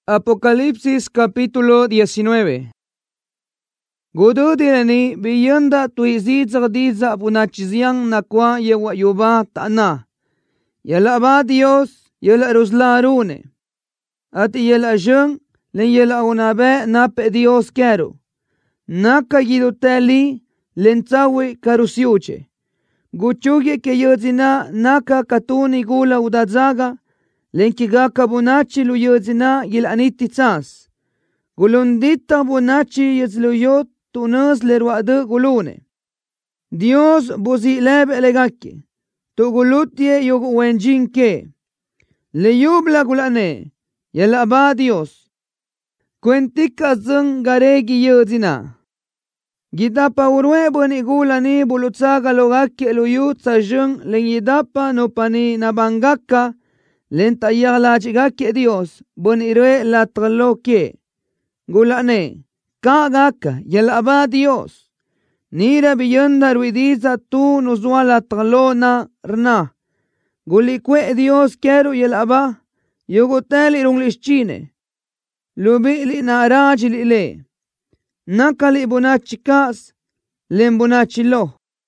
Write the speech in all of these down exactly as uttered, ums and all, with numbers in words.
Apocalipsis capítulo diecinueve. Gududilani biyanda tuizitsa diza bunachizyang nakwa yewa yuba ta'na. Yala ba Dios, yala ruslarune. At yala jeng, len yala unabe nape Dios kero. Naka yiduteli, len tsawi karusiuche. Guchuye ke yodzina naka katuni gula udadzaga, len kigaka bunachi lu yodzina yil aniti tsas. Gulundita bunachi yizluyot tunas lerwade gulune. Dios buzi lebe elegake. Tu gulutie yogu wenjinke. Le yubla gulane. Yala ba Dios. Kwentika zeng garegi yodzina. Gidapa urwe bani gulani bulutsaga logake luyut sa jeng len yidapa no pani nabangaka len tayala chigake Dios bani irwe la traloke. Gulane, kagaka yala ba Dios. Nira biyanda ruidiza tu nuzwala tralona rna. Gulikwe Dios kero yala ba. Yugoteli runglishchine. Lubili na rajili le. Nakali bunachikas, len bunachilo.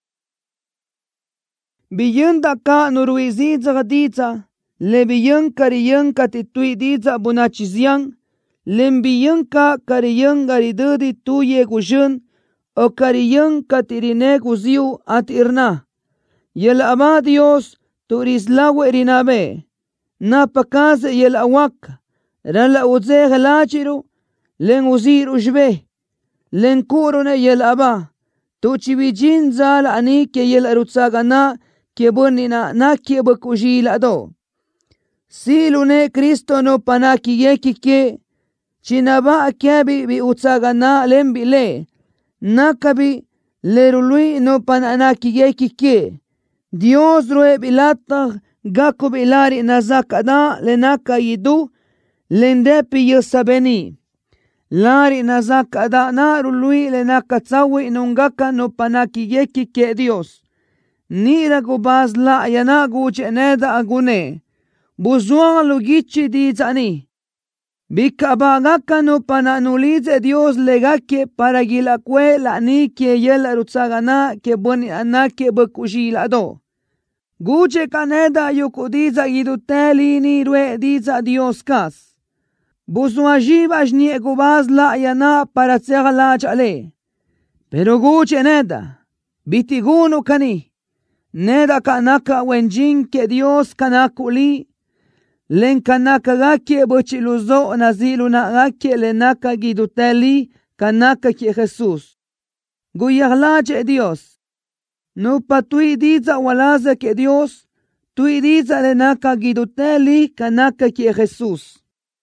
Biyanda ka nuruiziza gadita, le biyan kariyan katituidiza bunachizyang, len biyan ka kariyan garidudi tuye gushin, o kariyan katirine guziu at irna. Yel ama Dios turislawe rinabe, napakase yel awak, rala uze galachiru, len uzir ujbe. Len kurune yel aba, tu chibijin zal ani ke yel arutsagana ke bonina na ke bakujila do. Silune Kristo no panaki yeki ke, chinaba kebi bi utsagana lembi le, nakabi lerului no pananaki yeki ke. Dios rue bilata gako bilari nazakada lenaka yidu, lendepi yosabeni. Lari nazaka da na rului le nakatsawi nungaka no panaki yeki ke Dios. Nira gubaz la yana guche neda agune. Buzuan lugichi di zani. Bikabagaka no pananulize Dios legake para gilakwe la ni ke yel rutsagana ke boni anake bakushila do. Guche kaneda yukudiza yiduteli ni rue diza Dios kas. Buswajibash ni egubaz la yana para tsegala chale. Pero guche neda. Bitigunu kani. Neda kanaka wenjin ke Dios kanakuli. Len kanaka gake bochiluzo nazilu na gake lenaka giduteli kanaka ke Jesus. Guyaglache Dios. No patui diza walaza ke Dios. Tui diza lenaka giduteli kanaka ke Jesus.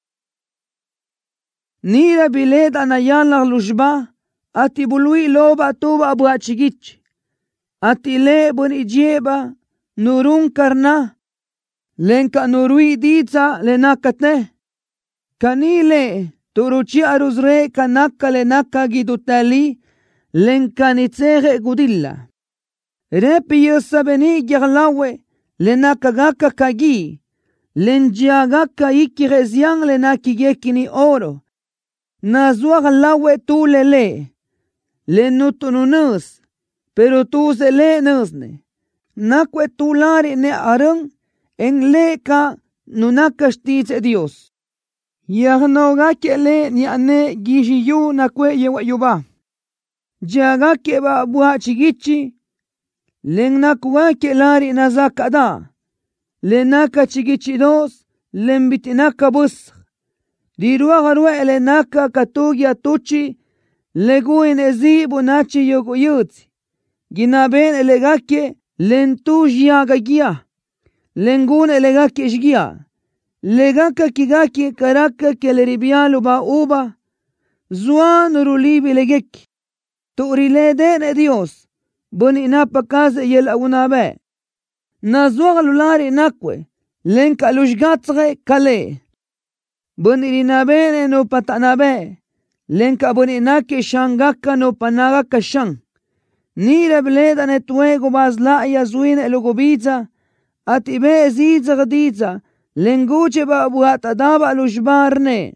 Nira bileda na yalang lujba, ati bului loba tuba abuachigich. Ati le bonijeba, nurun karna, lenka nurui diza lenakate. Kanile, turuchi aruzre kanaka lenaka gidutali, lenka nitzege gudilla. Repi yosabeni gyaglawe, lenaka gaka kagi, lenjiagaka iki reziang lenaki gekini oro. Nazuag lawe tu lele, le nutununus, pero tu se le nusne. Nakwe tu lari ne arang, en le ka nunakashtice Dios. Yagnoga ke le ni ane gishiyu nakwe yewa yuba. Jaga ke ba buha chigichi, len nakwa ke lari nazakada, le naka chigichi dos, len bitinaka bus. Dirua garua elenaka katugia tuchi, leguin ezi bunachi yoguyutsi. Ginaben elegake lentu jiagagia. Lengun elegake shgia. Legaka kigaki karaka keleribialu ba uba. Zuan rulibi legek. Turile dene Dios. Buni napakaze yel agunabe. Nazuag lulari nakwe. Lenka lushgatsre kale. Bunirinabe no patanabe, lenka buninake shangaka no panagaka shang. Nira bleda netuego bazla yazuin elugobiza, atibe ziza gadiza, lenguche ba buata daba lushbarne,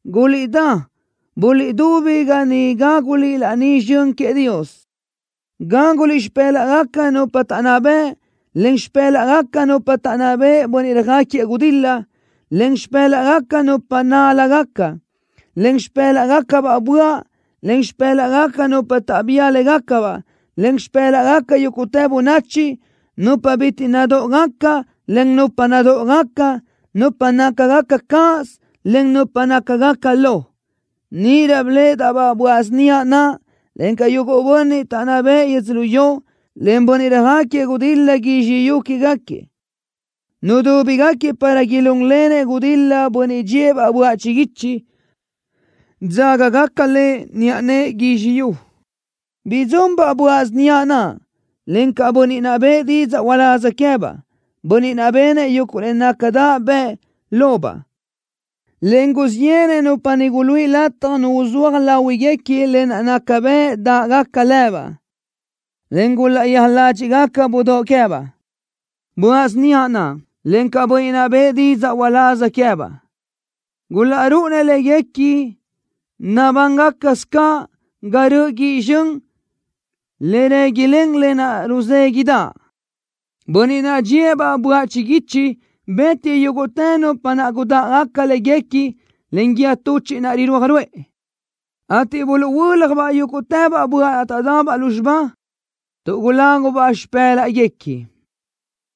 guli da, buli dubi gani gaguli la ni jön que Dios. Gaguli shpela gaka no patanabe, len shpela gaka no patanabe, bonirgaki agudilla, len shpela gaka no panala gaka, len shpela gaka ba abua, len shpela gaka no patabia le gaka ba, len shpela gaka yukutebu nachi, no pabiti nado gaka, len no panado gaka, no panaka gaka kas, len no panaka gaka lo. Nira bleda ba buasnia na, len kayuko boni tanabe yezluyo, len boniragaki gudilla gishiyuki gaki. Nudu bigaki para gilunglene gudilla boni jeba buachigichi, zaga gakale niane gishiyu. Bizomba buasnia na, len ka boni nabe diza wala zakeba, boni nabene yukule nakada be loba. Lengus yene no panigului lata no uzuar la wigeki len anakabe da gaka leba. Lengula yahlachi gaka budo keba. Buas niana, lenka boina bedi za walaza keba. Gula arune le yeki, nabangaka ska, garu gishung, lene gileng lena ruze gida. Bonina jeba buachi gichi, beti yugoteno panaguda akale geki lengia tuchi na riru harwe. Ati bulu wulak ba yukoteba bua atadaba lushba, tugulango ba shpela geki.